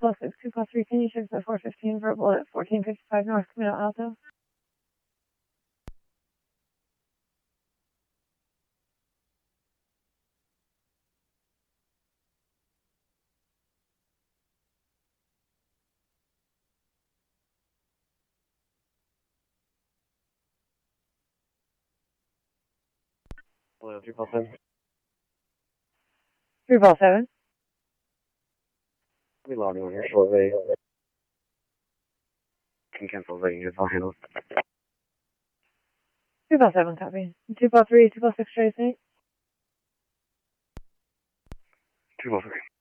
plus 6, 2 plus 3, can you check the 415 verbal at 1455 North Camino Alto? Hello, 357. 357. We logging on here shortly. Can cancel the units, I'll handle it. 257, copy. 2 plus 3, 2 plus 6, Tracy. 253.